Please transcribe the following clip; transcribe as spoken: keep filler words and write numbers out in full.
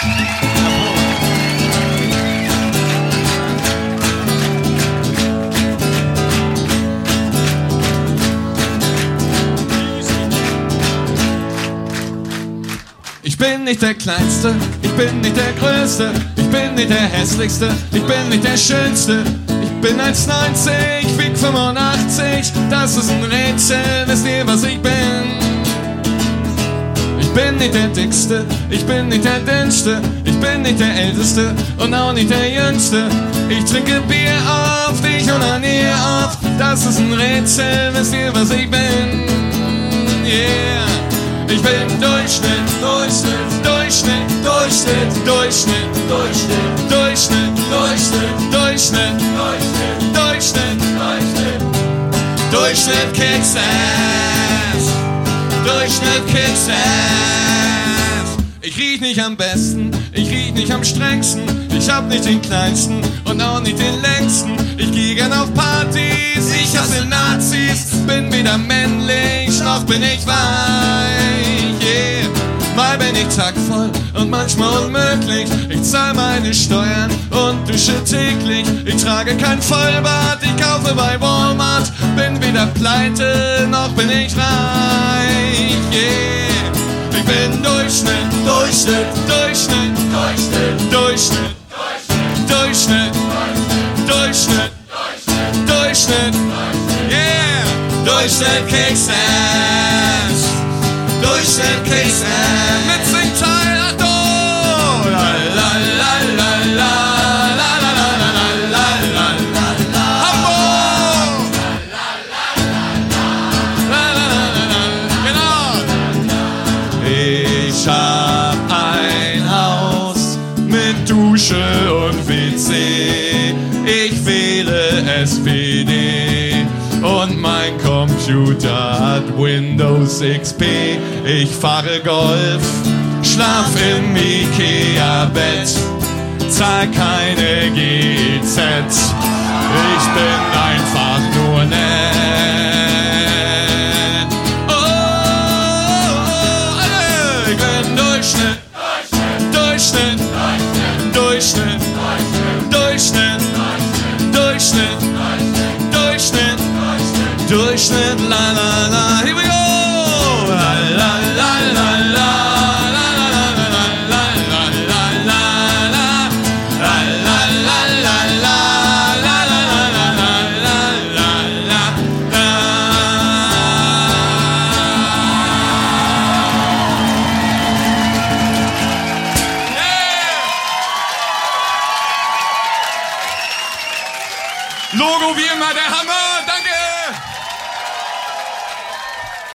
Ich bin nicht der Kleinste, ich bin nicht der Größte, ich bin nicht der Hässlichste, ich bin nicht der Schönste. Ich bin eins neunzig, wieg fünfundachtzig, das ist ein Rätsel, wisst ihr, was ich bin? Ich bin nicht der Dickste, ich bin nicht der Dünnste, ich bin nicht der Älteste und auch nicht der Jüngste. Ich trinke Bier oft, ich onaniere oft, das ist ein Rätsel, wisst ihr, was ich bin? Yeah! Ich bin Durchschnitt, Durchschnitt, Durchschnitt, Durchschnitt, Durchschnitt, Durchschnitt, Durchschnitt, Durchschnitt, Durchschnitt, Durchschnitt, Durchschnitt, Durchschnitt, Durchschnitt kicks ass, Durchschnitt kicks ass. Ich riech nicht am besten, ich riech nicht am strengsten, ich hab nicht den kleinsten und auch nicht den längsten. Ich geh gern auf Partys, ich hasse Nazis, bin weder männlich noch bin ich weich, yeah. Mal bin ich taktvoll und manchmal unmöglich, ich zahl meine Steuern und dusche täglich. Ich trage kein Vollbart, ich kaufe bei Walmart, bin weder pleite noch bin ich reich, yeah. Ich bin Durchschnitt, Durchschnitt, Durchschnitt, Durchschnitt, Durchschnitt, Durchschnitt, Durchschnitt, Durchschnitt, yeah. Durchschnitt kicks ass, Durchschnitt kicks ass. Mit Singteil, Achtung! La la la la la la la la la la la la la. Hamburg! La la la la la. Genau. Ich hab ein Haus mit Dusche und W C. Ich wähle S P D und mein Computer hat Windows X P. Ich fahre Golf, schlaf im Ikea-Bett, zahl keine G E Z. Ich bin einfach nur nett. Oh, oh, oh, alle. Ich bin Durchschnitt, Durchschnitt, Durchschnitt, Durchschnitt, Durchschnitt, Durchschnitt, Durchschnitt, la la la, here we go! La la la la la, la la la la la la la la la, la la la la la, la la la la la la la. Logo wie immer der Hammer, danke!